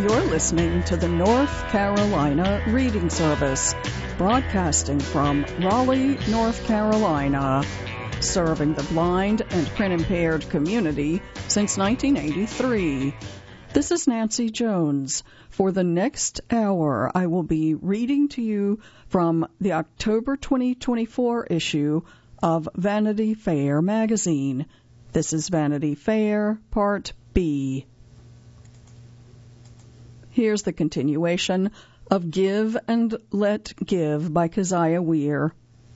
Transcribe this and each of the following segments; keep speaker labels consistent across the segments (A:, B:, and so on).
A: You're listening to the North Carolina Reading Service, broadcasting from Raleigh, North Carolina, serving the blind and print-impaired community since 1983. This is Nancy Jones. For the next hour, I will be reading to you from the October 2024 issue of Vanity Fair magazine. This is Vanity Fair, Part B. Here's the continuation of Give and Let Give by Keziah Weir.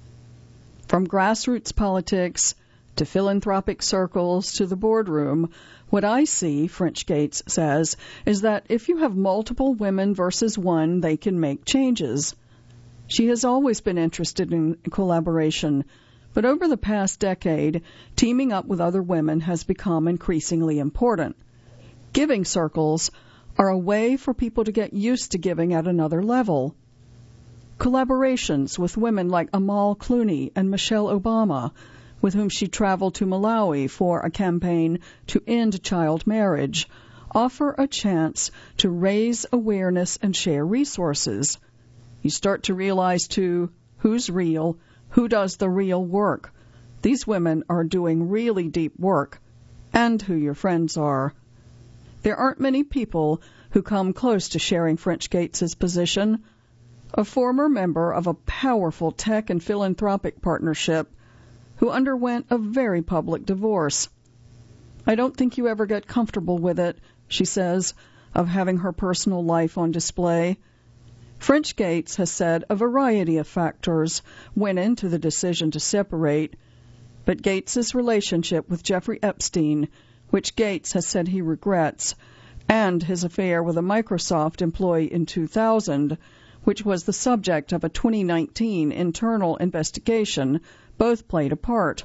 A: From grassroots politics to philanthropic circles to the boardroom, what I see, French Gates says, is that if you have multiple women versus one, they can make changes. She has always been interested in collaboration, but over the past decade, teaming up with other women has become increasingly important. Giving circles are a way for people to get used to giving at another level. Collaborations with women like Amal Clooney and Michelle Obama, with whom she traveled to Malawi for a campaign to end child marriage, offer a chance to raise awareness and share resources. You start to realize, too, who's real, who does the real work. These women are doing really deep work, and who your friends are. There aren't many people who come close to sharing French Gates's position. A former member of a powerful tech and philanthropic partnership who underwent a very public divorce. I don't think you ever get comfortable with it, she says, of having her personal life on display. French Gates has said a variety of factors went into the decision to separate, but Gates's relationship with Jeffrey Epstein, which Gates has said he regrets, and his affair with a Microsoft employee in 2000, which was the subject of a 2019 internal investigation, both played a part.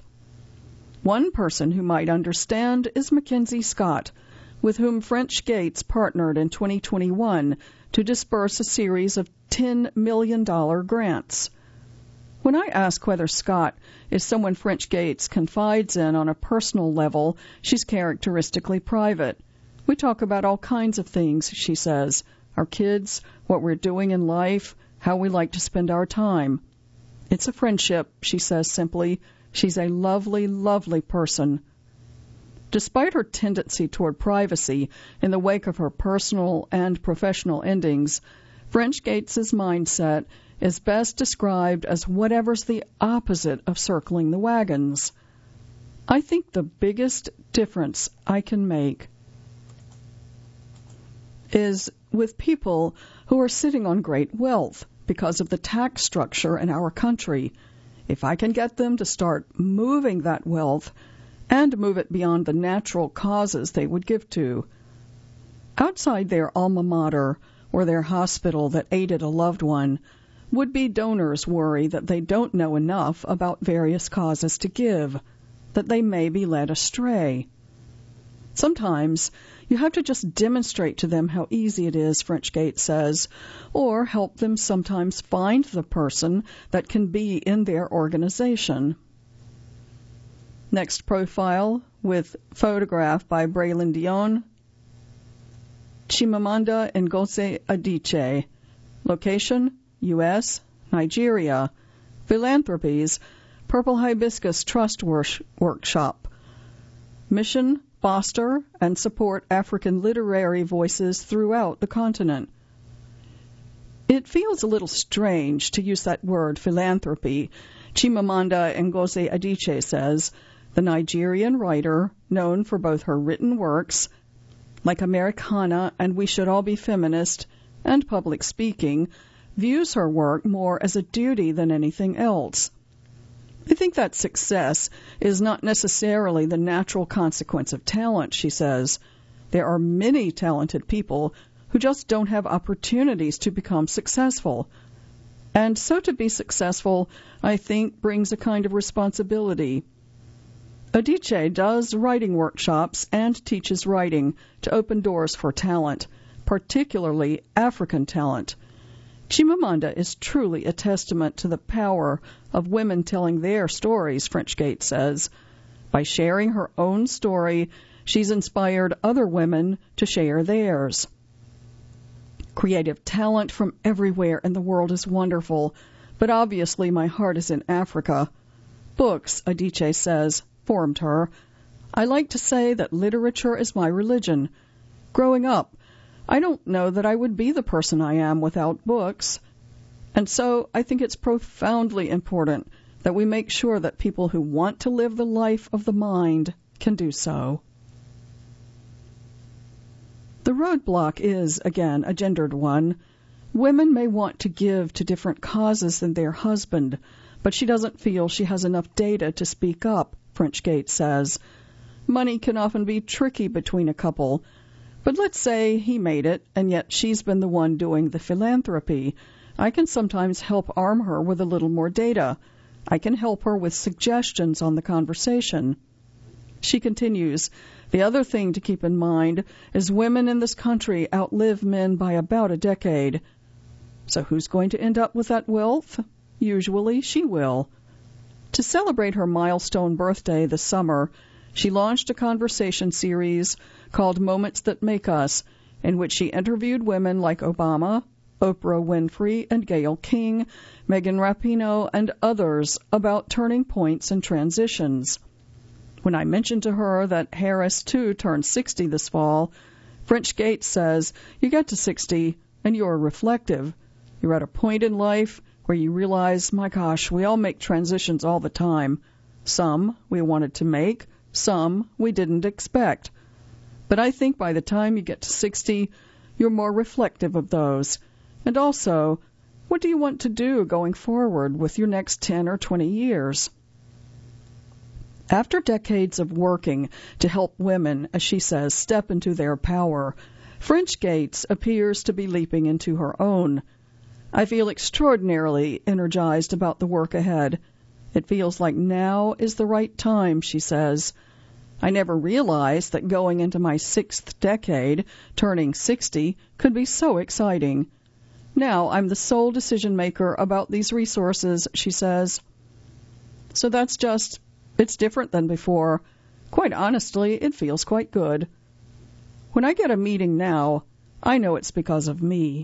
A: One person who might understand is Mackenzie Scott, with whom French Gates partnered in 2021 to disperse a series of $10 million grants. When I ask whether Scott is someone French Gates confides in on a personal level, she's characteristically private. We talk about all kinds of things, she says, our kids, what we're doing in life, how we like to spend our time. It's a friendship, she says simply. She's a lovely, lovely person. Despite her tendency toward privacy in the wake of her personal and professional endings, French Gates's mindset is best described as whatever's the opposite of circling the wagons. I think the biggest difference I can make is with people who are sitting on great wealth because of the tax structure in our country. If I can get them to start moving that wealth and move it beyond the natural causes they would give to. Outside their alma mater or their hospital that aided a loved one, would-be donors worry that they don't know enough about various causes to give, that they may be led astray. Sometimes you have to just demonstrate to them how easy it is, French Gates says, or help them sometimes find the person that can be in their organization. Next profile with photograph by Braylon Dion, Chimamanda Ngozi Adichie. Location, U.S., Nigeria. Philanthropies, Purple Hibiscus Trust Workshop. Mission, foster and support African literary voices throughout the continent. It feels a little strange to use that word, philanthropy. Chimamanda Ngozi Adichie says, the Nigerian writer, known for both her written works, like Americana and We Should All Be Feminist, and public speaking, views her work more as a duty than anything else. I think that success is not necessarily the natural consequence of talent, she says. There are many talented people who just don't have opportunities to become successful. And so to be successful, I think, brings a kind of responsibility. Adichie does writing workshops and teaches writing to open doors for talent, particularly African talent. Chimamanda is truly a testament to the power of women telling their stories, French Gates says. By sharing her own story, she's inspired other women to share theirs. Creative talent from everywhere in the world is wonderful, but obviously my heart is in Africa. Books, Adichie says, formed her. I like to say that literature is my religion. Growing up, I don't know that I would be the person I am without books. And so I think it's profoundly important that we make sure that people who want to live the life of the mind can do so. The roadblock is, again, a gendered one. Women may want to give to different causes than their husband, but she doesn't feel she has enough data to speak up, Frenchgate says. Money can often be tricky between a couple, but let's say he made it, and yet she's been the one doing the philanthropy. I can sometimes help arm her with a little more data. I can help her with suggestions on the conversation. She continues, the other thing to keep in mind is women in this country outlive men by about a decade. So who's going to end up with that wealth? Usually she will. To celebrate her milestone birthday this summer, she launched a conversation series called Moments That Make Us, in which she interviewed women like Obama, Oprah Winfrey, and Gayle King, Megan Rapinoe, and others about turning points and transitions. When I mentioned to her that Harris, too, turned 60 this fall, Frenchgate says, you get to 60 and you're reflective. You're at a point in life where you realize, my gosh, we all make transitions all the time. Some we wanted to make, some we didn't expect. But I think by the time you get to 60, you're more reflective of those. And also, what do you want to do going forward with your next 10 or 20 years? After decades of working to help women, as she says, step into their power, Frenchgate appears to be leaping into her own. I feel extraordinarily energized about the work ahead. It feels like now is the right time, she says. I never realized that going into my 6th decade, turning 60, could be so exciting. Now I'm the sole decision maker about these resources, she says. So it's different than before. Quite honestly, it feels quite good. When I get a meeting now, I know it's because of me.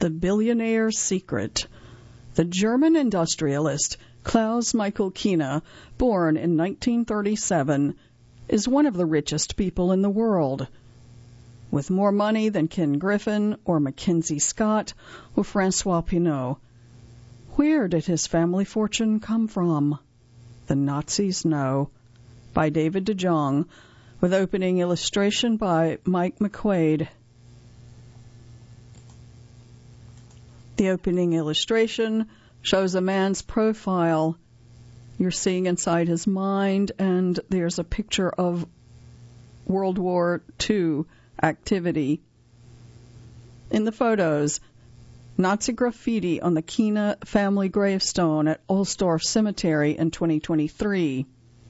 A: The Billionaire's Secret. The German industrialist Klaus Michael Kiener, born in 1937, is one of the richest people in the world. With more money than Ken Griffin or Mackenzie Scott or Francois Pinault. Where did his family fortune come from? The Nazis know. By David de Jong, with opening illustration by Mike McQuaid. The opening illustration shows a man's profile. You're seeing inside his mind, and there's a picture of World War II activity. In the photos, Nazi graffiti on the Kiener family gravestone at Ohlsdorf Cemetery in 2023.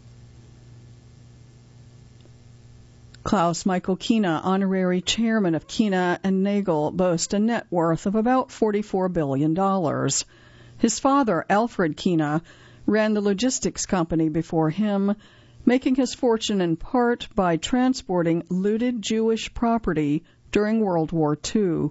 A: Klaus Michael Kiener, honorary chairman of Kiener and Nagel, boasts a net worth of about $44 billion. His father, Alfred Kiener, ran the logistics company before him, making his fortune in part by transporting looted Jewish property during World War II.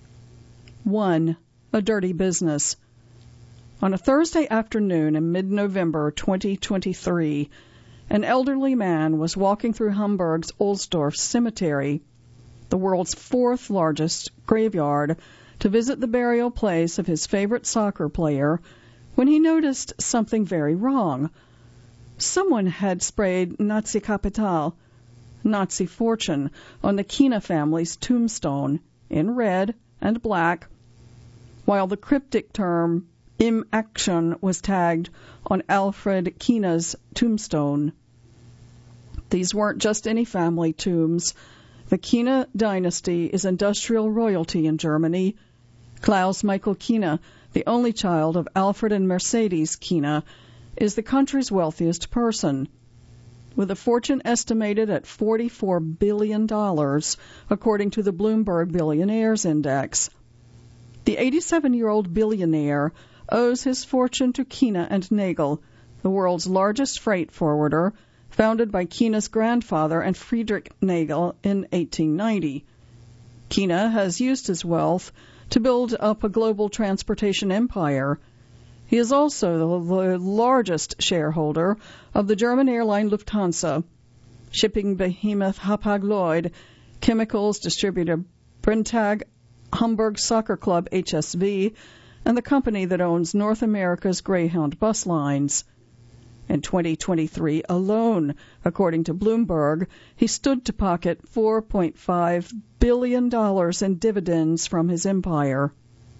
A: 1. A dirty business. On a Thursday afternoon in mid-November 2023, an elderly man was walking through Hamburg's Ohlsdorf Cemetery, the world's fourth largest graveyard, to visit the burial place of his favorite soccer player, when he noticed something very wrong. Someone had sprayed Nazi Kapital, Nazi fortune, on the Kiener family's tombstone in red and black, while the cryptic term Im Action was tagged on Alfred Kiener's tombstone. These weren't just any family tombs. The Kiener dynasty is industrial royalty in Germany. Klaus Michael Kiener, the only child of Alfred and Mercedes Kiener, is the country's wealthiest person, with a fortune estimated at $44 billion, according to the Bloomberg Billionaires Index. The 87-year-old billionaire owes his fortune to Kiener and Nagel, the world's largest freight forwarder, founded by Kiener's grandfather and Friedrich Nagel in 1890. Kiener has used his wealth to build up a global transportation empire. He is also the largest shareholder of the German airline Lufthansa, shipping behemoth Hapag-Lloyd, chemicals distributor Brenntag, Hamburg Soccer Club HSV, and the company that owns North America's Greyhound bus lines. In 2023 alone, according to Bloomberg, he stood to pocket $4.5 billion in dividends from his empire.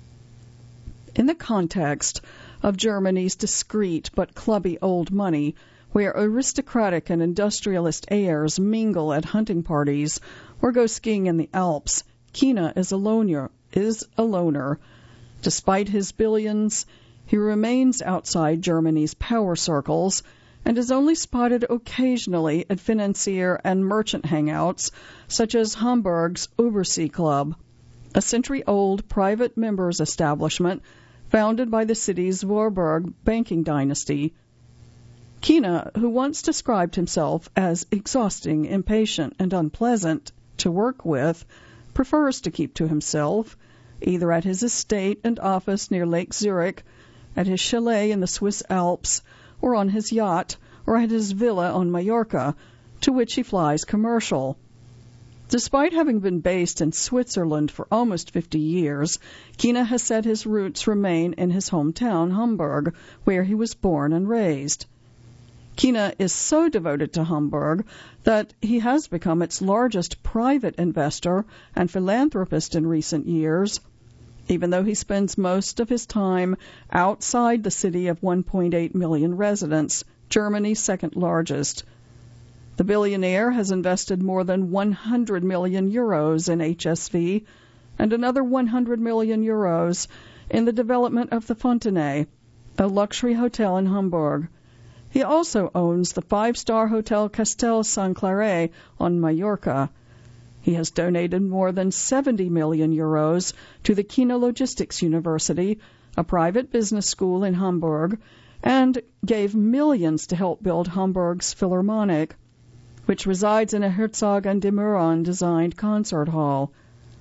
A: In the context of Germany's discreet but clubby old money, where aristocratic and industrialist heirs mingle at hunting parties or go skiing in the Alps, Kiener is a loner. Despite his billions, he remains outside Germany's power circles and is only spotted occasionally at financier and merchant hangouts such as Hamburg's Übersee Club, a century-old private members' establishment founded by the city's Warburg banking dynasty. Kiener, who once described himself as exhausting, impatient, and unpleasant to work with, prefers to keep to himself, either at his estate and office near Lake Zurich, at his chalet in the Swiss Alps, or on his yacht, or at his villa on Mallorca, to which he flies commercial. Despite having been based in Switzerland for almost 50 years, Kiener has said his roots remain in his hometown, Hamburg, where he was born and raised. Kiener is so devoted to Hamburg that he has become its largest private investor and philanthropist in recent years, even though he spends most of his time outside the city of 1.8 million residents, Germany's second largest. The billionaire has invested more than 100 million euros in HSV and another 100 million euros in the development of the Fontenay, a luxury hotel in Hamburg. He also owns the five-star Hotel Castel San Claret on Mallorca. He has donated more than 70 million euros to the Kiener Logistics University, a private business school in Hamburg, and gave millions to help build Hamburg's Philharmonic, which resides in a Herzog and de Meuron designed concert hall.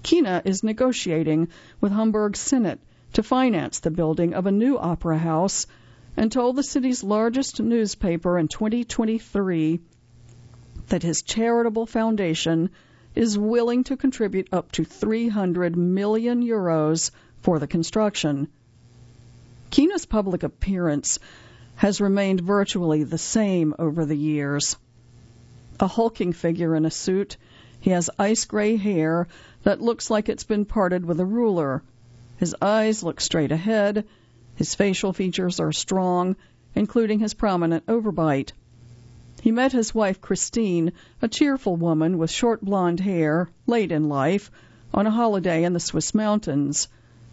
A: Kina is negotiating with Hamburg Senate to finance the building of a new opera house and told the city's largest newspaper in 2023 that his charitable foundation is willing to contribute up to 300 million euros for the construction. Kina's public appearance has remained virtually the same over the years. A hulking figure in a suit, he has ice gray hair that looks like it's been parted with a ruler. His eyes look straight ahead. His facial features are strong, including his prominent overbite. He met his wife Christine, a cheerful woman with short blonde hair, late in life, on a holiday in the Swiss mountains.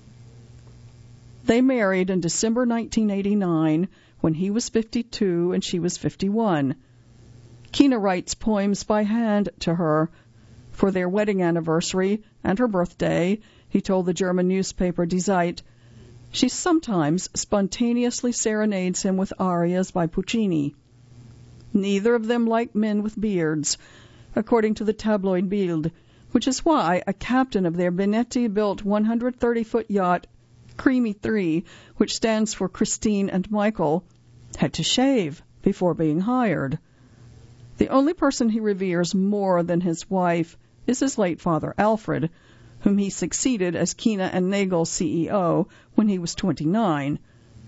A: They married in December 1989 when he was 52 and she was 51. Kina writes poems by hand to her. For their wedding anniversary and her birthday, he told the German newspaper Die Zeit, she sometimes spontaneously serenades him with arias by Puccini. Neither of them like men with beards, according to the tabloid Bild, which is why a captain of their Benetti-built 130-foot yacht, Creamy 3, which stands for Christine and Michael, had to shave before being hired. The only person he reveres more than his wife is his late father, Alfred, whom he succeeded as Kina and Nagel CEO when he was 29. In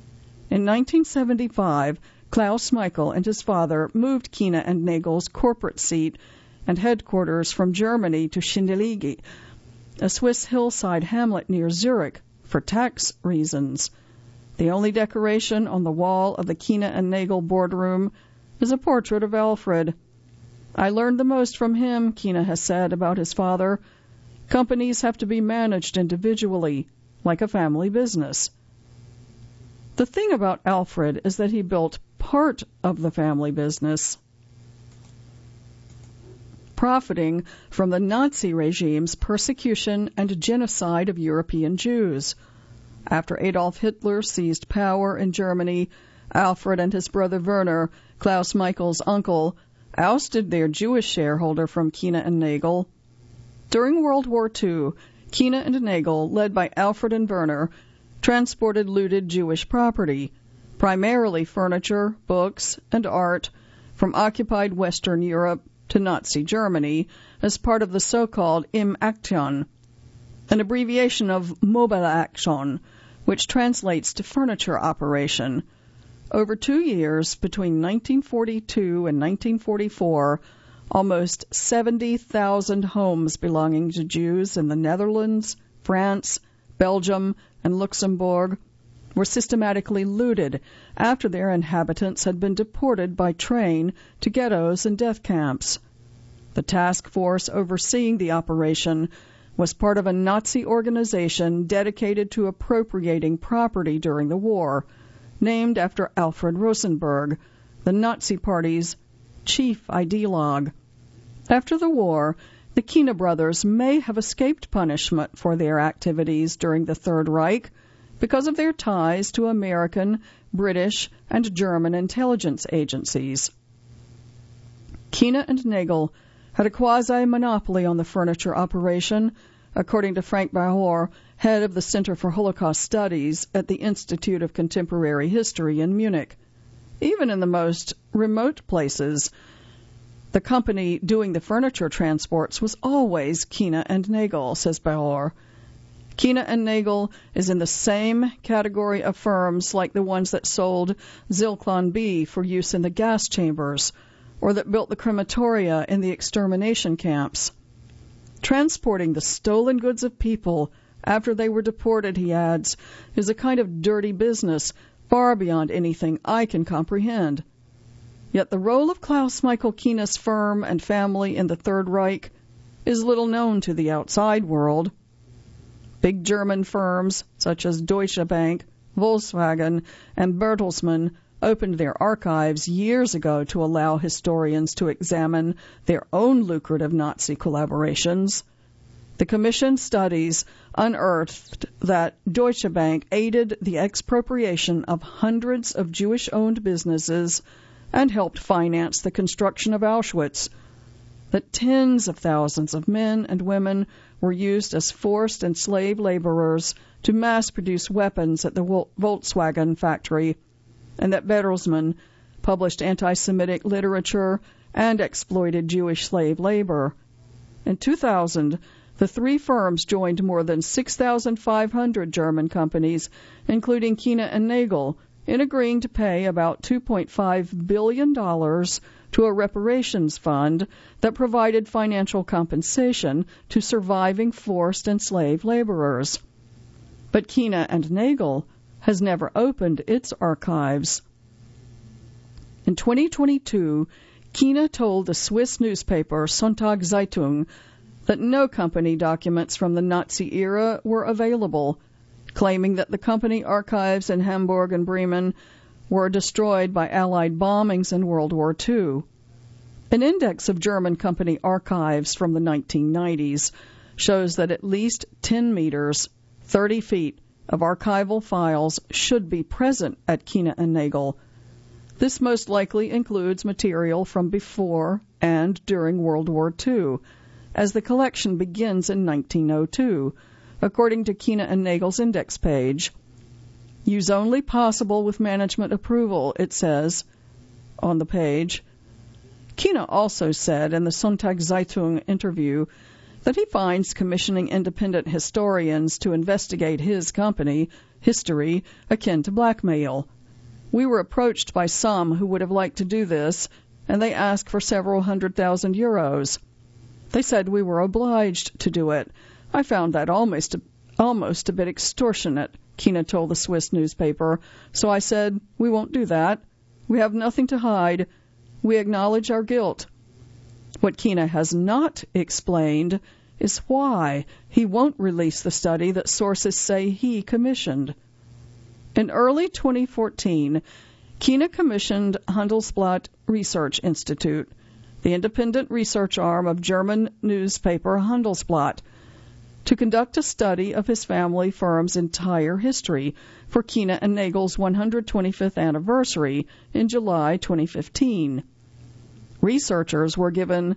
A: 1975, Klaus Michael and his father moved Kina and Nagel's corporate seat and headquarters from Germany to Schindellegi, a Swiss hillside hamlet near Zurich, for tax reasons. The only decoration on the wall of the Kina and Nagel boardroom is a portrait of Alfred. I learned the most from him, Kina has said about his father. Companies have to be managed individually, like a family business. The thing about Alfred is that he built part of the family business, profiting from the Nazi regime's persecution and genocide of European Jews. After Adolf Hitler seized power in Germany, Alfred and his brother Werner, Klaus Michael's uncle, ousted their Jewish shareholder from Kina and Nagel. During World War II, Kina and Nagel, led by Alfred and Werner, transported looted Jewish property, primarily furniture, books, and art, from occupied Western Europe to Nazi Germany as part of the so-called Im Aktion, an abbreviation of Mobile Action, which translates to furniture operation. Over 2 years, between 1942 and 1944, almost 70,000 homes belonging to Jews in the Netherlands, France, Belgium, and Luxembourg were systematically looted after their inhabitants had been deported by train to ghettos and death camps. The task force overseeing the operation was part of a Nazi organization dedicated to appropriating property during the war, named after Alfred Rosenberg, the Nazi Party's chief ideologue. After the war, the Kina brothers may have escaped punishment for their activities during the Third Reich because of their ties to American, British, and German intelligence agencies. Kina and Nagel had a quasi-monopoly on the furniture operation, according to Frank Bahor, head of the Center for Holocaust Studies at the Institute of Contemporary History in Munich. Even in the most remote places, the company doing the furniture transports was always Kina and Nagel, says Bahor. Kina and Nagel is in the same category of firms like the ones that sold Zyklon B for use in the gas chambers, or that built the crematoria in the extermination camps. Transporting the stolen goods of people after they were deported, he adds, is a kind of dirty business far beyond anything I can comprehend. Yet the role of Klaus Michael Kina's firm and family in the Third Reich is little known to the outside world. Big German firms such as Deutsche Bank, Volkswagen, and Bertelsmann opened their archives years ago to allow historians to examine their own lucrative Nazi collaborations. The commissioned studies unearthed that Deutsche Bank aided the expropriation of hundreds of Jewish-owned businesses and helped finance the construction of Auschwitz. that tens of thousands of men and women were used as forced and slave laborers to mass-produce weapons at the Volkswagen factory, and that Bertelsmann published anti-Semitic literature and exploited Jewish slave labor. In 2000, the three firms joined more than 6,500 German companies, including Kuehne and Nagel, in agreeing to pay about $2.5 billion to a reparations fund that provided financial compensation to surviving forced and slave laborers. But Kuehne and Nagel has never opened its archives. In 2022, Kuehne told the Swiss newspaper Sonntagszeitung that no company documents from the Nazi era were available, claiming that the company archives in Hamburg and Bremen were destroyed by Allied bombings in World War II. An index of German company archives from the 1990s shows that at least 10 meters, 30 feet, of archival files should be present at Kuehne and Nagel. This most likely includes material from before and during World War II, as the collection begins in 1902, according to Kuehne and Nagel's index page. Use only possible with management approval, it says on the page. Kuehne also said in the Sonntagszeitung interview that he finds commissioning independent historians to investigate his company, history, akin to blackmail. We were approached by some who would have liked to do this, and they asked for several €100,000. They said we were obliged to do it. I found that almost a bit extortionate, Kuehne told the Swiss newspaper, so I said, we won't do that. We have nothing to hide. We acknowledge our guilt. What Kuehne has not explained is why he won't release the study that sources say he commissioned. In early 2014, Kuehne commissioned Handelsblatt Research Institute, the independent research arm of German newspaper Handelsblatt, to conduct a study of his family firm's entire history for Kuehne and Nagel's 125th anniversary in July 2015. Researchers were given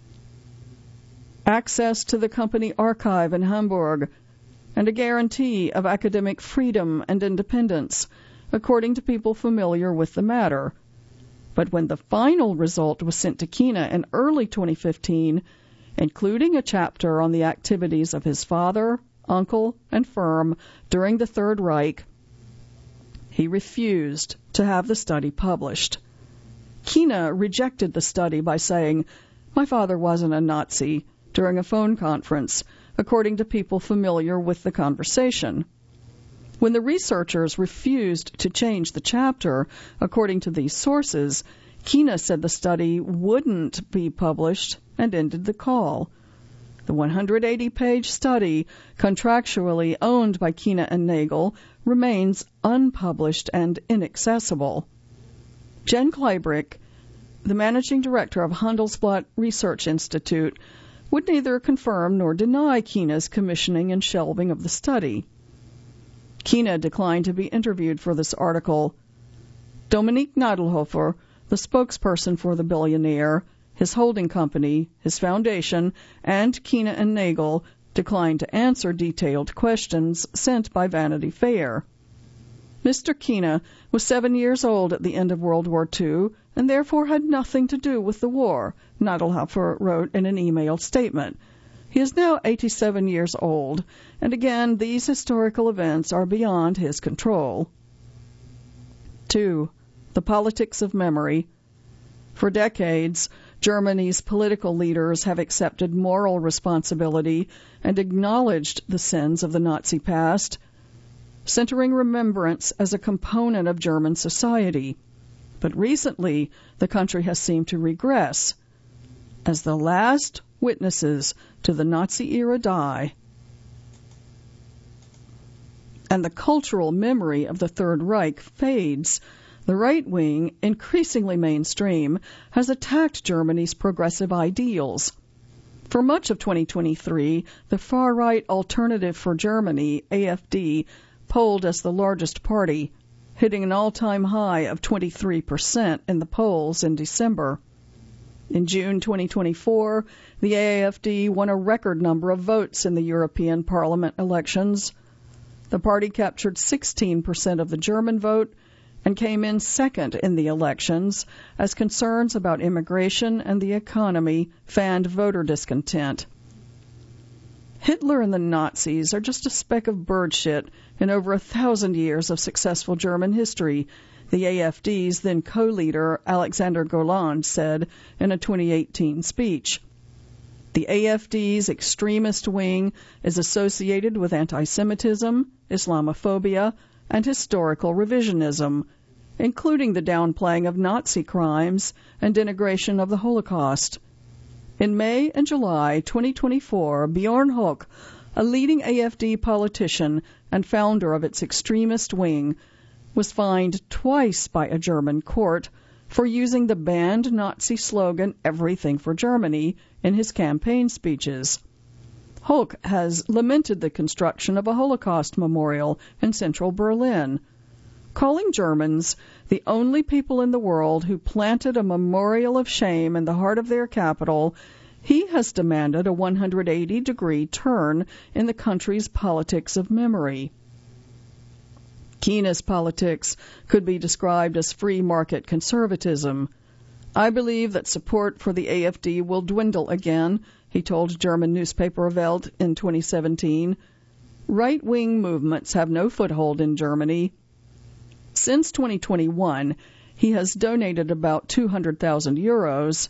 A: access to the company archive in Hamburg and a guarantee of academic freedom and independence, according to people familiar with the matter. But when the final result was sent to Kuehne in early 2015, including a chapter on the activities of his father, uncle, and firm during the Third Reich, he refused to have the study published. Kuehne rejected the study by saying, "My father wasn't a Nazi," during a phone conference, according to people familiar with the conversation. When the researchers refused to change the chapter, according to these sources, Kuehne said the study wouldn't be published and ended the call. The 180-page study, contractually owned by Kuehne and Nagel, remains unpublished and inaccessible. Jen Kleibrich, the managing director of Handelsblatt Research Institute, would neither confirm nor deny Kuehne's commissioning and shelving of the study. Kuehne declined to be interviewed for this article. Dominique Nadelhofer, the spokesperson for the billionaire, his holding company, his foundation, and Kuehne and Nagel, declined to answer detailed questions sent by Vanity Fair. Mr. Kuehne was 7 years old at the end of World War II and therefore had nothing to do with the war, Nadelhofer wrote in an email statement. He is now 87 years old, and again, these historical events are beyond his control. 2. The politics of memory. For decades, Germany's political leaders have accepted moral responsibility and acknowledged the sins of the Nazi past, centering remembrance as a component of German society. But recently, the country has seemed to regress. As the last witnesses to the Nazi era die, and the cultural memory of the Third Reich fades, the right wing, increasingly mainstream, has attacked Germany's progressive ideals. For much of 2023, the far-right Alternative for Germany, AfD, polled as the largest party, hitting an all-time high of 23% in the polls in December. In June 2024, the AAFD won a record number of votes in the European Parliament elections. The party captured 16% of the German vote and came in second in the elections as concerns about immigration and the economy fanned voter discontent. Hitler and the Nazis are just a speck of bird shit in over 1,000 years of successful German history, the AFD's then co-leader Alexander Gauland said in a 2018 speech. The AFD's extremist wing is associated with anti-Semitism, Islamophobia, and historical revisionism, including the downplaying of Nazi crimes and denigration of the Holocaust. In May and July 2024, Bjorn Höcke, a leading AFD politician and founder of its extremist wing, was fined twice by a German court for using the banned Nazi slogan "Everything for Germany" in his campaign speeches. Höcke has lamented the construction of a Holocaust memorial in central Berlin, calling Germans the only people in the world who planted a memorial of shame in the heart of their capital. He has demanded a 180-degree turn in the country's politics of memory. Keena's politics could be described as free market conservatism. I believe that support for the AFD will dwindle again, he told German newspaper Welt in 2017. Right-wing movements have no foothold in Germany. Since 2021, he has donated about 200,000 euros,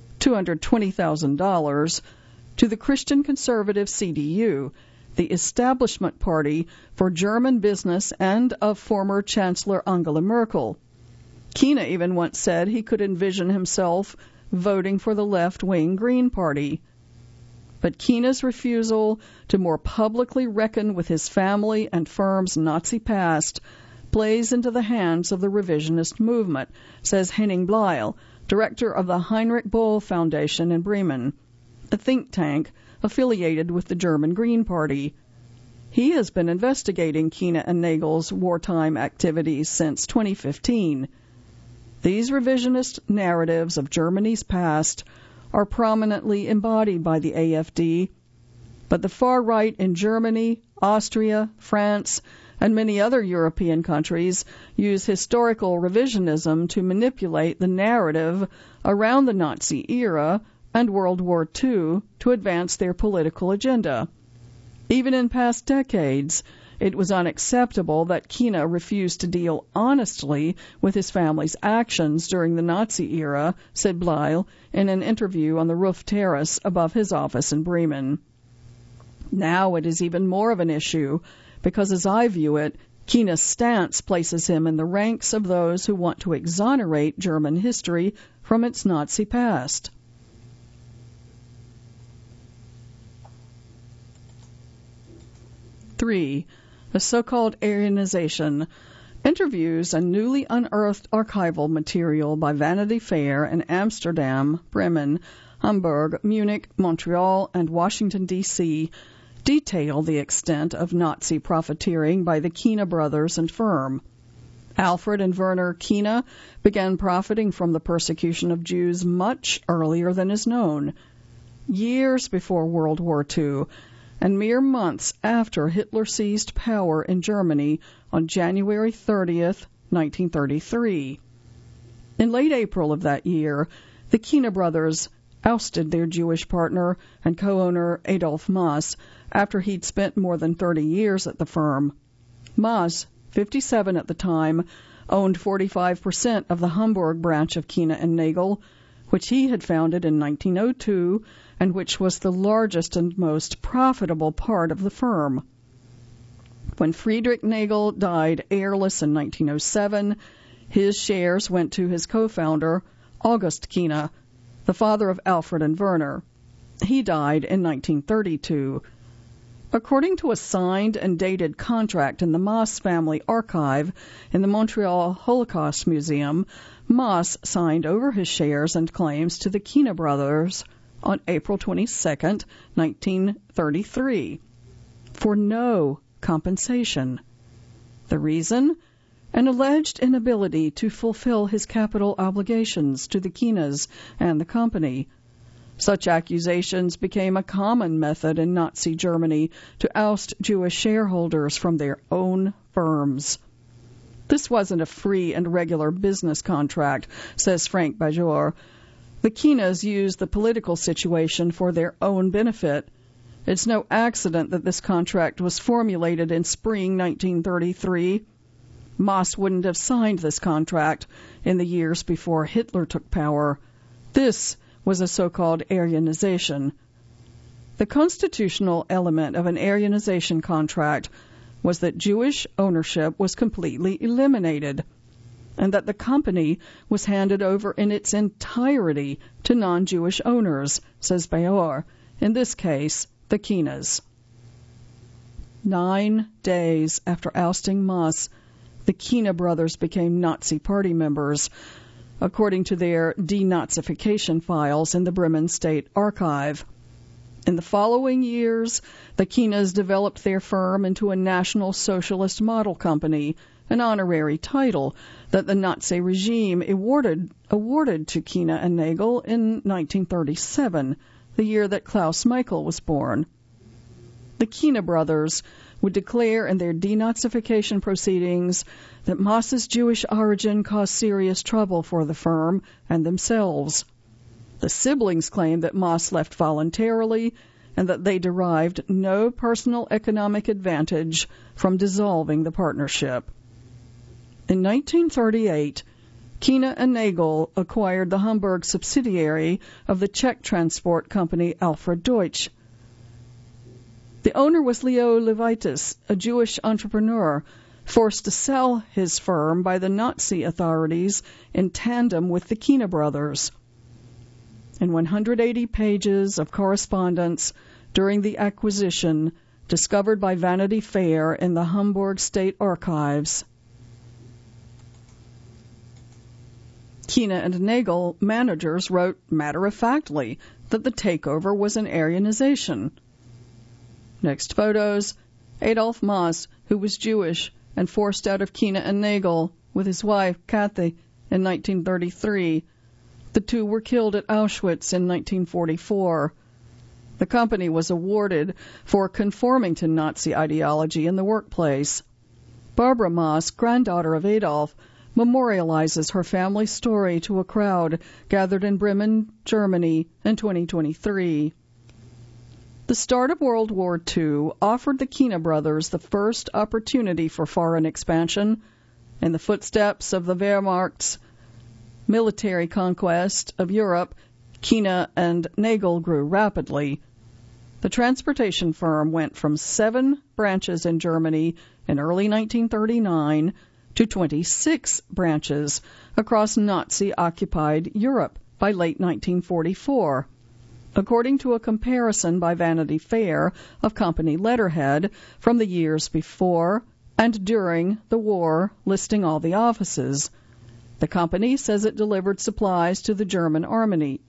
A: $220,000, to the Christian conservative CDU, the establishment party for German business and of former Chancellor Angela Merkel. Keena even once said he could envision himself voting for the left-wing Green Party. But Keena's refusal to more publicly reckon with his family and firm's Nazi past plays into the hands of the revisionist movement, says Henning Bleil, director of the Heinrich Böll Foundation in Bremen, a think tank affiliated with the German Green Party. He has been investigating Keena and Nagel's wartime activities since 2015. These revisionist narratives of Germany's past are prominently embodied by the AFD, but the far right in Germany, Austria, France, and many other European countries use historical revisionism to manipulate the narrative around the Nazi era and World War II to advance their political agenda. Even in past decades, it was unacceptable that Keena refused to deal honestly with his family's actions during the Nazi era, said Bleil in an interview on the roof terrace above his office in Bremen. Now it is even more of an issue because, as I view it, Keena's stance places him in the ranks of those who want to exonerate German history from its Nazi past. Three, the so-called Aryanization. Interviews and newly unearthed archival material by Vanity Fair in Amsterdam, Bremen, Hamburg, Munich, Montreal, and Washington, D.C. detail the extent of Nazi profiteering by the Keena brothers and firm. Alfred and Werner Keena began profiting from the persecution of Jews much earlier than is known, years before World War II, and mere months after Hitler seized power in Germany on January 30th, 1933. In late April of that year, the Keena brothers ousted their Jewish partner and co-owner Adolf Maas after he'd spent more than 30 years at the firm. Maas, 57 at the time, owned 45% of the Hamburg branch of Keena and Nagel, which he had founded in 1902 and which was the largest and most profitable part of the firm. When Friedrich Nagel died heirless in 1907, his shares went to his co-founder, August Keena, the father of Alfred and Werner. He died in 1932. According to a signed and dated contract in the Maas family archive in the Montreal Holocaust Museum, Maas signed over his shares and claims to the Keena brothers on April 22, 1933, for no compensation. The reason? an alleged inability to fulfill his capital obligations to the Kinas and the company. Such accusations became a common method in Nazi Germany to oust Jewish shareholders from their own firms. This wasn't a free and regular business contract, says Frank Bajor. The Kinas used the political situation for their own benefit. It's no accident that this contract was formulated in spring 1933. Maas wouldn't have signed this contract in the years before Hitler took power. This was a so-called Aryanization. The constitutional element of an Aryanization contract was that Jewish ownership was completely eliminated, and that the company was handed over in its entirety to non-Jewish owners, says Bayor, in this case, the Kinas. 9 days after ousting Maas, the Kina brothers became Nazi party members, according to their denazification files in the Bremen State Archive. In the following years, the Kinas developed their firm into a National Socialist Model Company, an honorary title that the Nazi regime awarded to Kina and Nagel in 1937, the year that Klaus Michael was born. The Kina brothers would declare in their denazification proceedings that Maas's Jewish origin caused serious trouble for the firm and themselves. The siblings claimed that Maas left voluntarily and that they derived no personal economic advantage from dissolving the partnership. In 1938, Kina and Nagel acquired the Hamburg subsidiary of the Czech transport company Alfred Deutsch. The owner was Leo Levitas, a Jewish entrepreneur, forced to sell his firm by the Nazi authorities in tandem with the Kina brothers. In 180 pages of correspondence during the acquisition, discovered by Vanity Fair in the Hamburg State Archives, Kina and Nagel managers wrote matter-of-factly that the takeover was an Aryanization. Next photos, Adolf Maas, who was Jewish and forced out of Kina and Nagel with his wife, Kathy, in 1933. The two were killed at Auschwitz in 1944. The company was awarded for conforming to Nazi ideology in the workplace. Barbara Maas, granddaughter of Adolf, memorializes her family story to a crowd gathered in Bremen, Germany, in 2023. The start of World War II offered the Kina brothers the first opportunity for foreign expansion. In the footsteps of the Wehrmacht's military conquest of Europe, Kina and Nagel grew rapidly. The transportation firm went from 7 branches in Germany in early 1939 to 26 branches across Nazi-occupied Europe by late 1944. According to a comparison by Vanity Fair of company letterhead from the years before and during the war, listing all the offices. The company says it delivered supplies to the German army.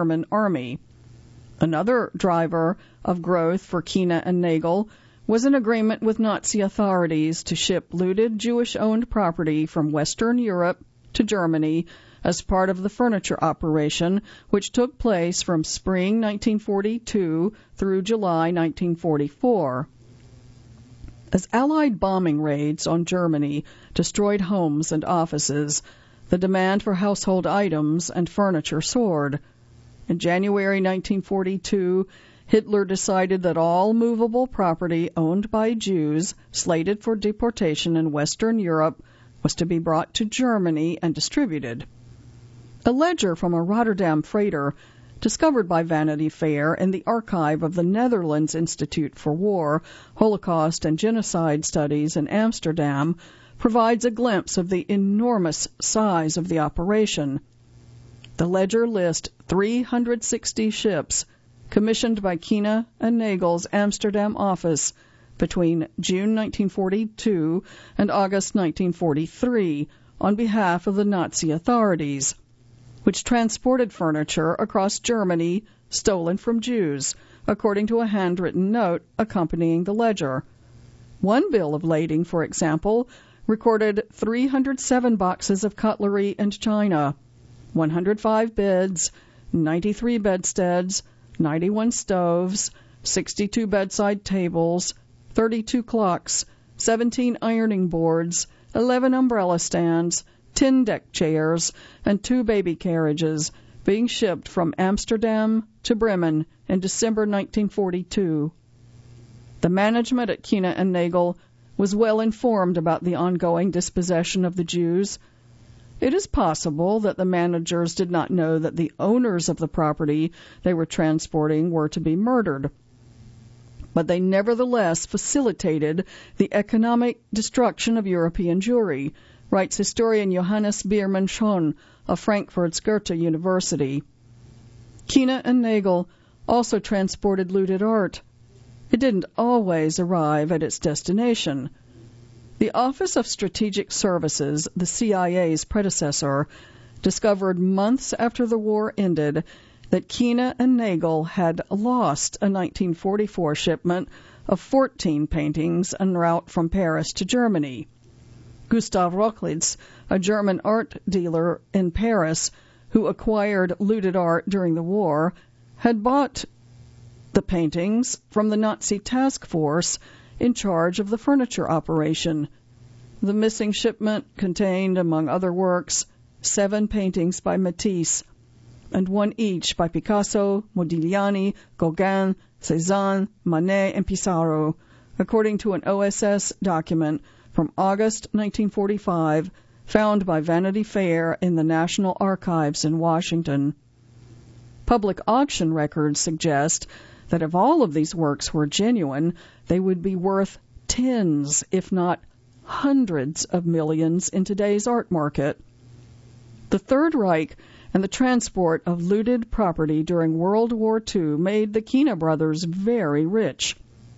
A: Another driver of growth for Kina and Nagel was an agreement with Nazi authorities to ship looted Jewish-owned property from Western Europe to Germany as part of the furniture operation, which took place from spring 1942 through July 1944. As Allied bombing raids on Germany destroyed homes and offices, the demand for household items and furniture soared. In January 1942, Hitler decided that all movable property owned by Jews slated for deportation in Western Europe was to be brought to Germany and distributed. A ledger from a Rotterdam freighter, discovered by Vanity Fair in the archive of the Netherlands Institute for War, Holocaust, and Genocide Studies in Amsterdam, provides a glimpse of the enormous size of the operation. The ledger lists 360 ships commissioned by Kina and Nagel's Amsterdam office between June 1942 and August 1943 on behalf of the Nazi authorities, which transported furniture across Germany stolen from Jews, according to a handwritten note accompanying the ledger. One bill of lading, for example, recorded 307 boxes of cutlery and china, 105 beds, 93 bedsteads, 91 stoves, 62 bedside tables, 32 clocks, 17 ironing boards, 11 umbrella stands, 10 deck chairs, and 2 baby carriages being shipped from Amsterdam to Bremen in December 1942. The management at Kiene and Nagel was well informed about the ongoing dispossession of the Jews. It is possible that the managers did not know that the owners of the property they were transporting were to be murdered, but they nevertheless facilitated the economic destruction of European Jewry, writes historian Johannes Biermann Schoen of Frankfurt's Goethe University. Kiene and Nagel also transported looted art. It didn't always arrive at its destination. The Office of Strategic Services, the CIA's predecessor, discovered months after the war ended that Kiene and Nagel had lost a 1944 shipment of 14 paintings en route from Paris to Germany. Gustav Rochlitz, a German art dealer in Paris who acquired looted art during the war, had bought the paintings from the Nazi task force in charge of the furniture operation. The missing shipment contained, among other works, 7 paintings by Matisse, and 1 each by Picasso, Modigliani, Gauguin, Cézanne, Manet, and Pissarro, according to an OSS document from August 1945 found by Vanity Fair in the National Archives in Washington. Public auction records suggest that if all of these works were genuine, they would be worth tens, if not hundreds of millions in today's art market. The Third Reich and the transport of looted property during World War II made the Kiene brothers very rich.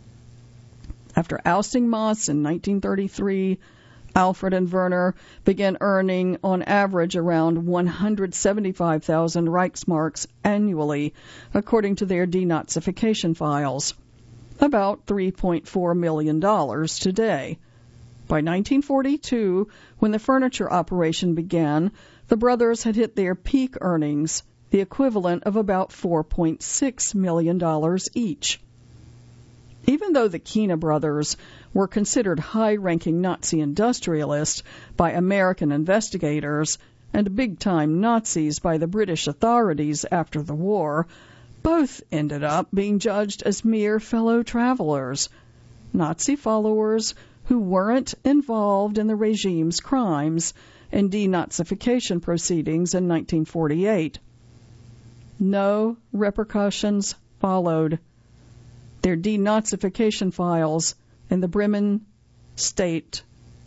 A: After ousting Maas in 1933, Alfred and Werner began earning on average around 175,000 Reichsmarks annually, according to their denazification files, about $3.4 million today. By 1942, when the furniture operation began, the brothers had hit their peak earnings, the equivalent of about $4.6 million each. Even though the Kiene brothers were considered high-ranking Nazi industrialists by American investigators and big-time Nazis by the British authorities after the war, both ended up being judged as mere fellow travelers, Nazi followers who weren't involved in the regime's crimes and denazification proceedings in 1948. No repercussions followed. Their denazification files in the Bremen State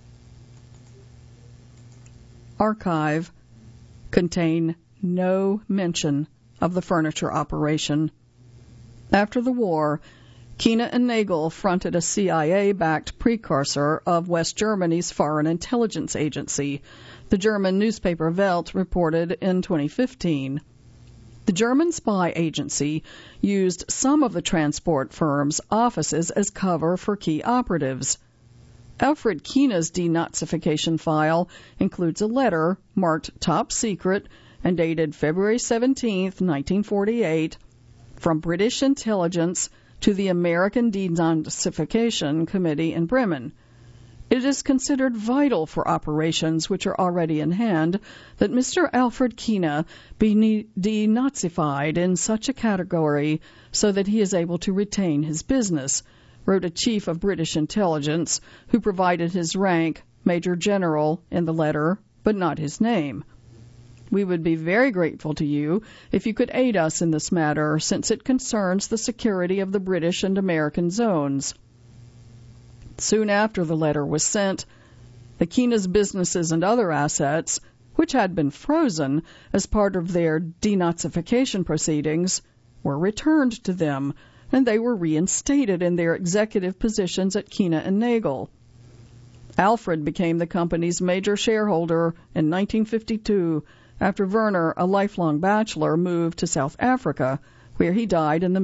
A: Archive contain no mention of the furniture operation. After the war, Kiene and Nagel fronted a CIA-backed precursor of West Germany's Foreign Intelligence Agency, the German newspaper Welt reported in 2015. The German spy agency used some of the transport firm's offices as cover for key operatives. Alfred Kiene's denazification file includes a letter marked top secret and dated February 17, 1948, from British intelligence to the American Denazification Committee in Bremen. It is considered vital for operations which are already in hand that Mr. Alfred Kiene be denazified in such a category so that he is able to retain his business, wrote a chief of British intelligence who provided his rank, Major General, in the letter, but not his name. We would be very grateful to you if you could aid us in this matter, since it concerns the security of the British and American zones. Soon after the letter was sent, the Kiene's businesses and other assets, which had been frozen as part of their denazification proceedings, were returned to them, and they were reinstated in their executive positions at Kiene and Nagel. Alfred became the company's major shareholder in 1952 after Werner, a lifelong bachelor, moved to South Africa, where he died in the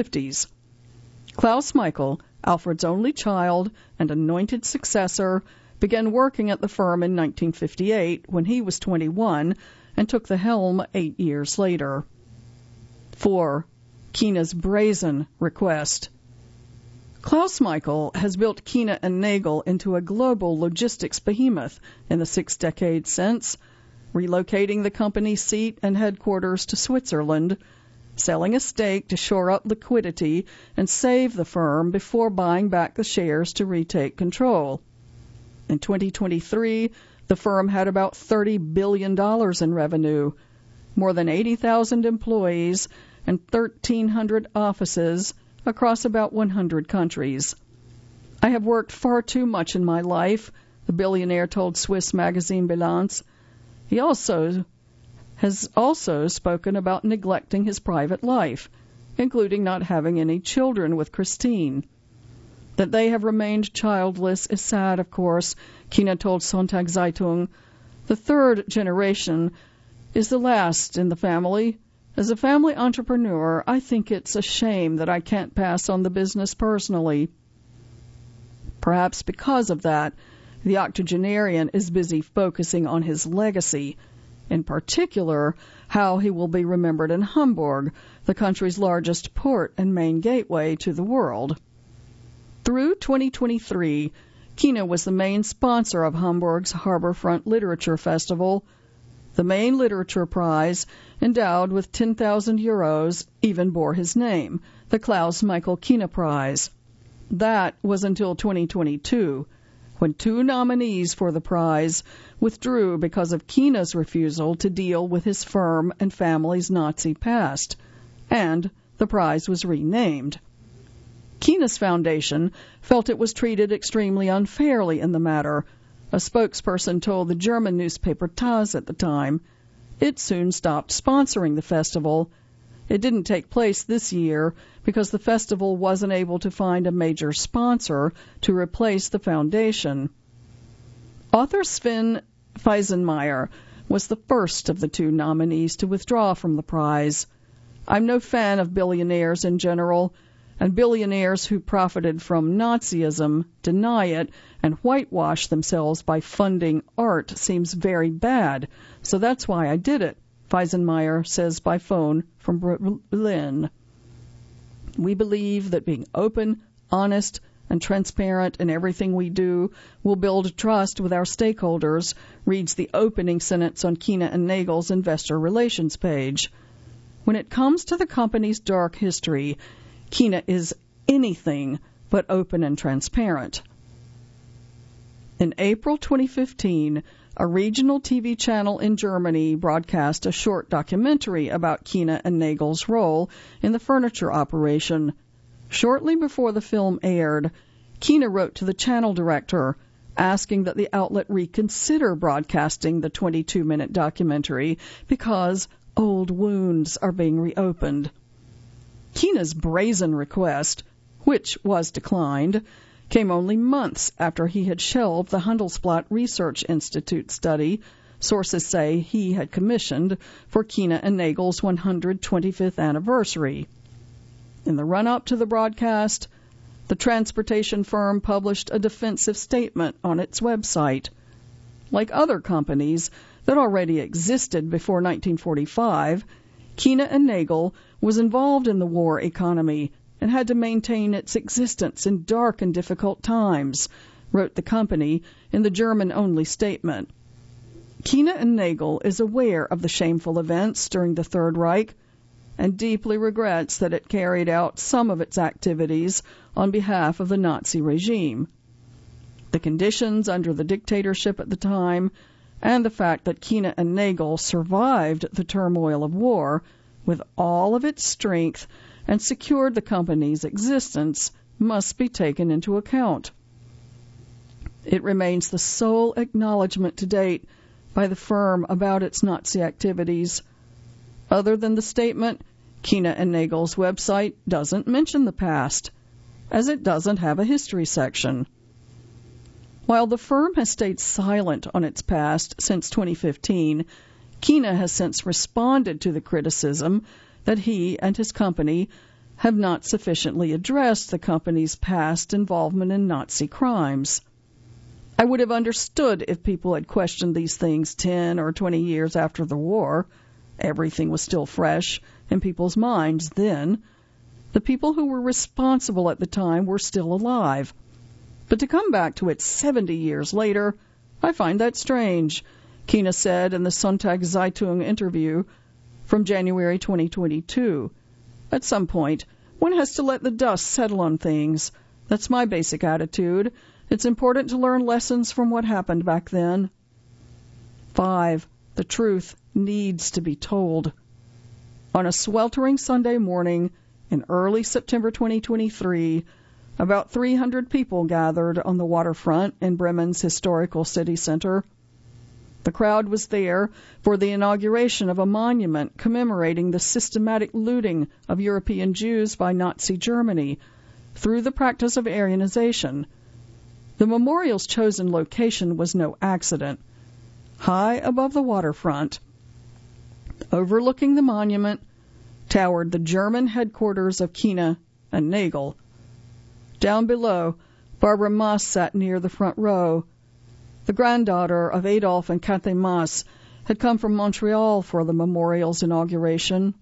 A: mid-1950s. Klaus Michael, Alfred's only child and anointed successor, began working at the firm in 1958 when he was 21 and took the helm 8 years later. 4. Kina's brazen request. Klaus Michael has built Kina and Nagel into a global logistics behemoth in the 6 decades since, relocating the company's seat and headquarters to Switzerland, selling a stake to shore up liquidity and save the firm before buying back the shares to retake control. In 2023, the firm had about $30 billion in revenue, more than 80,000 employees, and 1,300 offices across about 100 countries. I have worked far too much in my life, the billionaire told Swiss magazine Bilanz. He has also spoken about neglecting his private life, including not having any children with Christine. That they have remained childless is sad, of course, Kina told Sonntagszeitung. The third generation is the last in the family. As a family entrepreneur, I think it's a shame that I can't pass on the business personally. Perhaps because of that, the octogenarian is busy focusing on his legacy, in particular, how he will be remembered in Hamburg, the country's largest port and main gateway to the world. Through 2023, Kina was the main sponsor of Hamburg's Harborfront Literature Festival. The main literature prize, endowed with 10,000 euros, even bore his name, the Klaus Michael Kina Prize. That was until 2022, when 2 nominees for the prize withdrew because of Kina's refusal to deal with his firm and family's Nazi past, and the prize was renamed. Kina's foundation felt it was treated extremely unfairly in the matter. A spokesperson told the German newspaper Taz at the time. It soon stopped sponsoring the festival. It didn't take place this year because the festival wasn't able to find a major sponsor to replace the foundation. Author Sven Feisenmeyer was the first of the 2 nominees to withdraw from the prize. I'm no fan of billionaires in general, and billionaires who profited from Nazism deny it and whitewash themselves by funding art seems very bad, so that's why I did it, Feisenmeyer says by phone from Berlin. We believe that being open, honest, and transparent in everything we do will build trust with our stakeholders, reads the opening sentence on Kina and Nagel's investor relations page. When it comes to the company's dark history, Kina is anything but open and transparent. In April 2015, a regional TV channel in Germany broadcast a short documentary about Kina and Nagel's role in the furniture operation. Shortly before the film aired, Kina wrote to the channel director, asking that the outlet reconsider broadcasting the 22-minute documentary because old wounds are being reopened. Kina's brazen request, which was declined, came only months after he had shelved the Handelsblatt Research Institute study sources say he had commissioned for Kina and Nagel's 125th anniversary. In the run-up to the broadcast, the transportation firm published a defensive statement on its website. Like other companies that already existed before 1945, Kina and Nagel was involved in the war economy and had to maintain its existence in dark and difficult times, wrote the company in the German-only statement. Kina and Nagel is aware of the shameful events during the Third Reich and deeply regrets that it carried out some of its activities on behalf of the Nazi regime. The conditions under the dictatorship at the time and the fact that Kina and Nagel survived the turmoil of war with all of its strength and secured the company's existence must be taken into account. It remains the sole acknowledgement to date by the firm about its Nazi activities. Other than the statement, Kina and Nagel's website doesn't mention the past, as it doesn't have a history section. While the firm has stayed silent on its past since 2015, Kina has since responded to the criticism that he and his company have not sufficiently addressed the company's past involvement in Nazi crimes. I would have understood if people had questioned these things 10 or 20 years after the war. Everything was still fresh in people's minds then. The people who were responsible at the time were still alive. But to come back to it 70 years later, I find that strange, Kina said in the Sonntagszeitung interview from January 2022. At some point, one has to let the dust settle on things. That's my basic attitude. It's important to learn lessons from what happened back then. 5. The truth needs to be told. On a sweltering Sunday morning in early September 2023, about 300 people gathered on the waterfront in Bremen's historical city center. The crowd was there for the inauguration of a monument commemorating the systematic looting of European Jews by Nazi Germany through the practice of Aryanization. The memorial's chosen location was no accident. High above the waterfront, overlooking the monument, towered the German headquarters of Kina and Nagel. Down below, Barbara Maas sat near the front row. The granddaughter of Adolf and Kathe Maas had come from Montreal for the memorial's inauguration.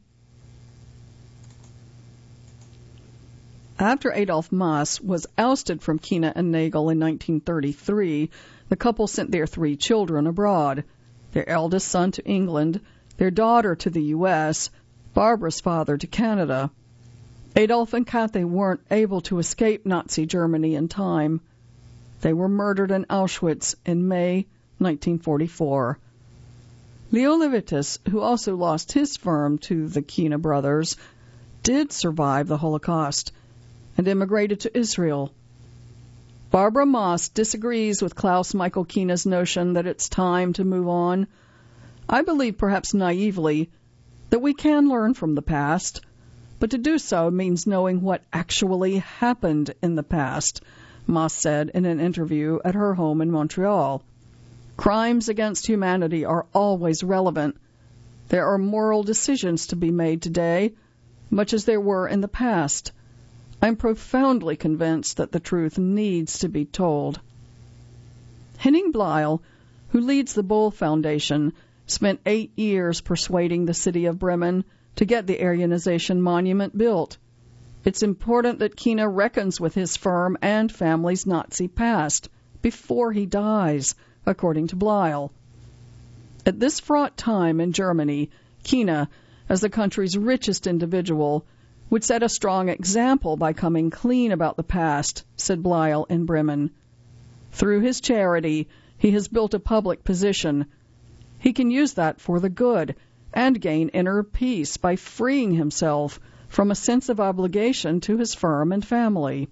A: After Adolf Maas was ousted from Kina and Nagel in 1933, the couple sent their 3 children abroad, their eldest son to England, their daughter to the U.S., Barbara's father to Canada. Adolf and Kathe weren't able to escape Nazi Germany in time. They were murdered in Auschwitz in May 1944. Leo Levitas, who also lost his firm to the Kina brothers, did survive the Holocaust and immigrated to Israel. Barbara Maas disagrees with Klaus Michael Kina's notion that it's time to move on. I believe, perhaps naively, that we can learn from the past, but to do so means knowing what actually happened in the past, Maas said in an interview at her home in Montreal. Crimes against humanity are always relevant. There are moral decisions to be made today, much as there were in the past. I'm profoundly convinced that the truth needs to be told. Henning Bleil, who leads the Bull Foundation, spent 8 years persuading the city of Bremen to get the Aryanization monument built. It's important that Kina reckons with his firm and family's Nazi past before he dies, according to Bleil. At this fraught time in Germany, Kina, as the country's richest individual, would set a strong example by coming clean about the past, said Bleil in Bremen. Through his charity, he has built a public position. He can use that for the good and gain inner peace by freeing himself from a sense of obligation to his firm and family.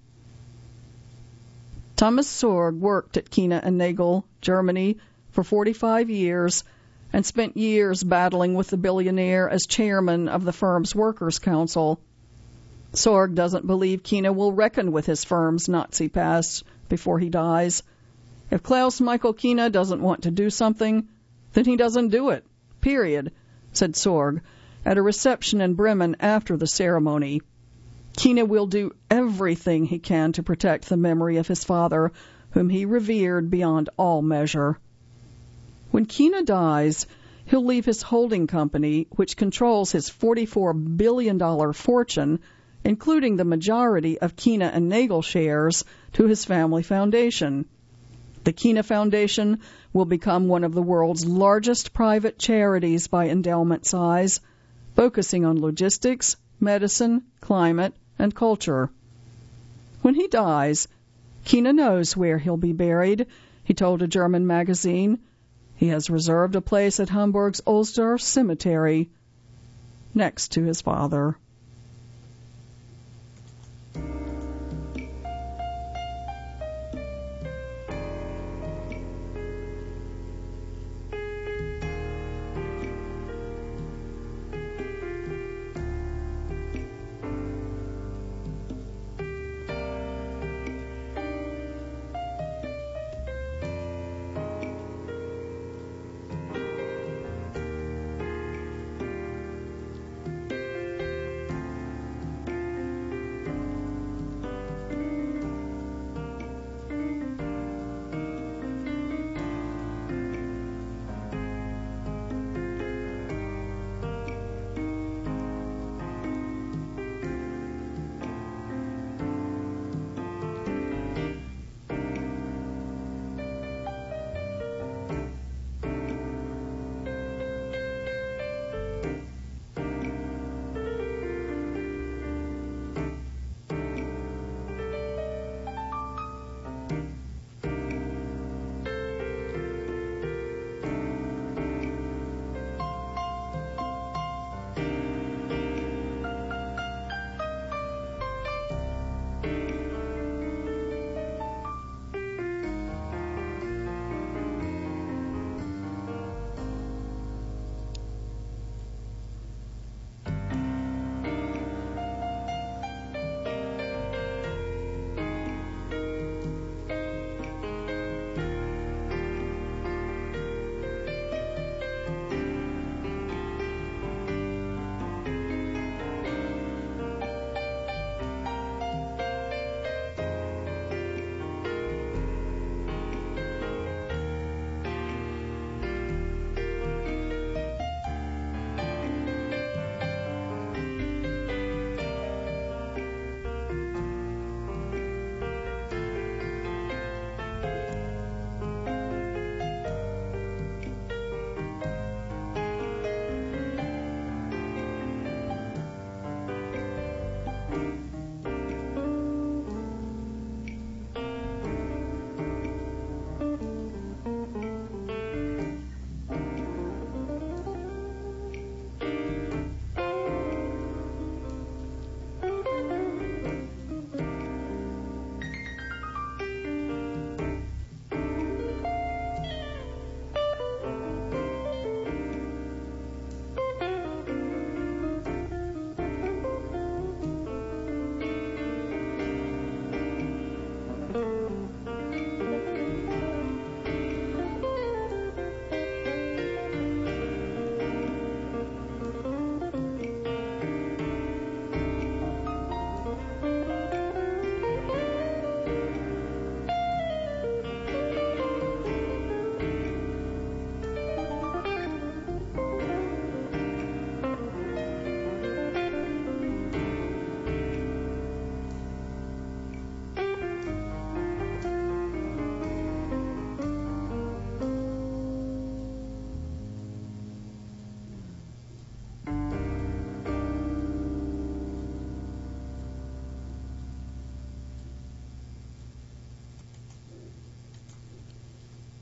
A: Thomas Sorg worked at Kina and Nagel, Germany, for 45 years and spent years battling with the billionaire as chairman of the firm's Workers' Council. Sorg doesn't believe Kina will reckon with his firm's Nazi past before he dies. If Klaus Michael Kina doesn't want to do something, then he doesn't do it, period, said Sorg at a reception in Bremen after the ceremony. Kina will do everything he can to protect the memory of his father, whom he revered beyond all measure. When Kina dies, he'll leave his holding company, which controls his $44 billion fortune, including the majority of Kina and Nagel shares, to his family foundation. The Kina Foundation will become one of the world's largest private charities by endowment size, focusing on logistics, medicine, climate, and culture. When he dies, Kina knows where he'll be buried, he told a German magazine. He has reserved a place at Hamburg's Ohlsdorf Cemetery, next to his father.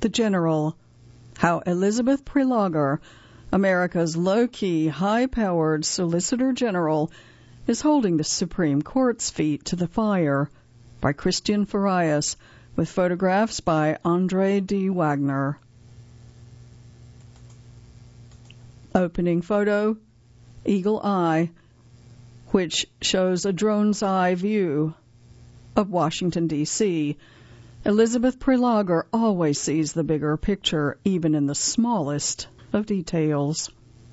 A: the General, how Elizabeth Prelogar, America's low-key, high-powered Solicitor General, is holding the Supreme Court's feet to the fire, by Christian Farias, with photographs by Andre D. Wagner. Opening photo, Eagle Eye, which shows a drone's eye view of Washington, D.C. Elizabeth Prelogar always sees the bigger picture, even in the smallest of details.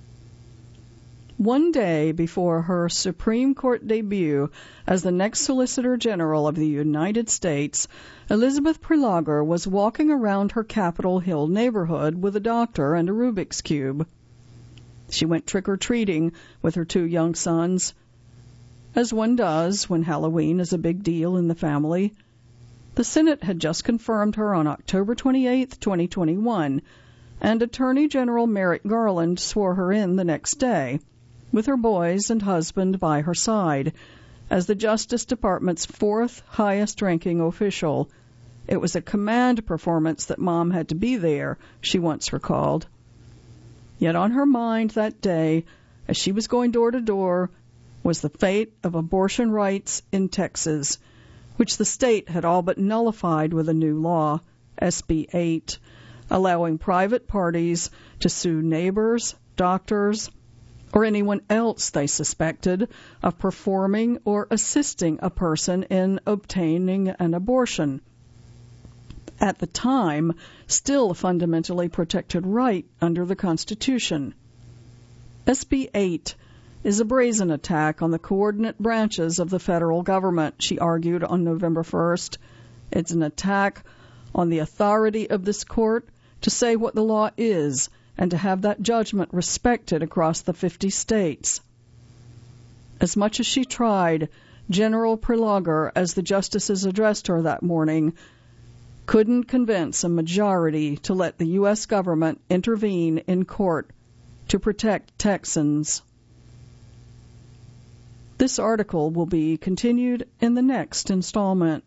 A: One day before her Supreme Court debut as the next Solicitor General of the United States, Elizabeth Prelogar was walking around her Capitol Hill neighborhood with a doctor and a Rubik's Cube. She went trick-or-treating with her 2 young sons, as one does when Halloween is a big deal in the family. The Senate had just confirmed her on October 28, 2021, and Attorney General Merrick Garland swore her in the next day, with her boys and husband by her side, as the Justice Department's 4th highest-ranking official. It was a command performance that Mom had to be there, she once recalled. Yet on her mind that day, as she was going door to door, was the fate of abortion rights in Texas, which the state had all but nullified with a new law, SB 8, allowing private parties to sue neighbors, doctors, or anyone else they suspected of performing or assisting a person in obtaining an abortion. At the time, still a fundamentally protected right under the Constitution. SB 8 is a brazen attack on the coordinate branches of the federal government, she argued on November 1st. It's an attack on the authority of this court to say what the law is and to have that judgment respected across the 50 states. As much as she tried, General Prelogar, as the justices addressed her that morning, couldn't convince a majority to let the U.S. government intervene in court to protect Texans. This article will be continued in the next installment.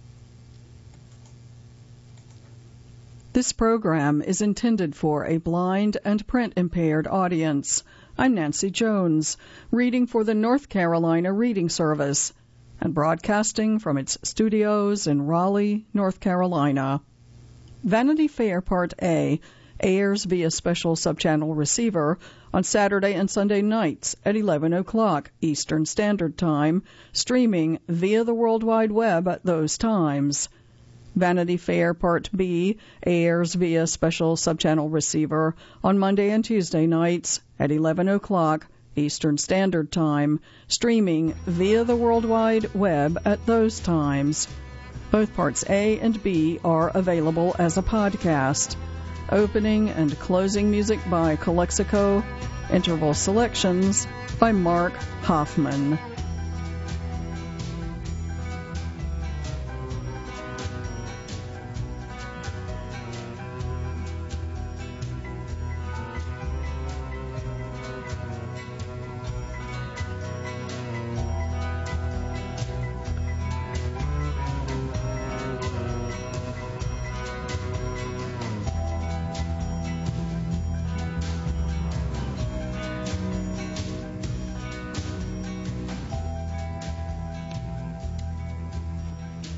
A: This program is intended for a blind and print-impaired audience. I'm Nancy Jones, reading for the North Carolina Reading Service and broadcasting from its studios in Raleigh, North Carolina. Vanity Fair Part A airs via special subchannel receiver on Saturday and Sunday nights at 11 o'clock Eastern Standard Time, streaming via the World Wide Web at those times. Vanity Fair Part B airs via special subchannel receiver on Monday and Tuesday nights at 11 o'clock Eastern Standard Time, streaming via the World Wide Web at those times. Both Parts A and B are available as a podcast. Opening and closing music by Calexico. Interval selections by Mark Hoffman.